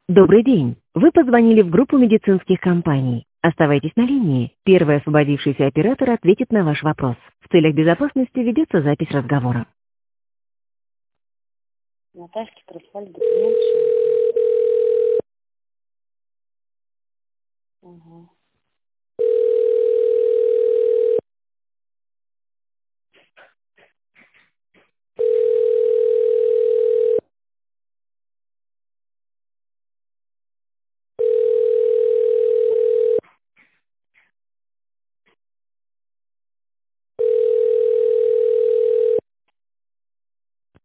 Добрый день. Вы позвонили в группу медицинских компаний. Оставайтесь на линии. Первый освободившийся оператор ответит на ваш вопрос. В целях безопасности ведется запись разговора. Наташке прислали документы. Угу.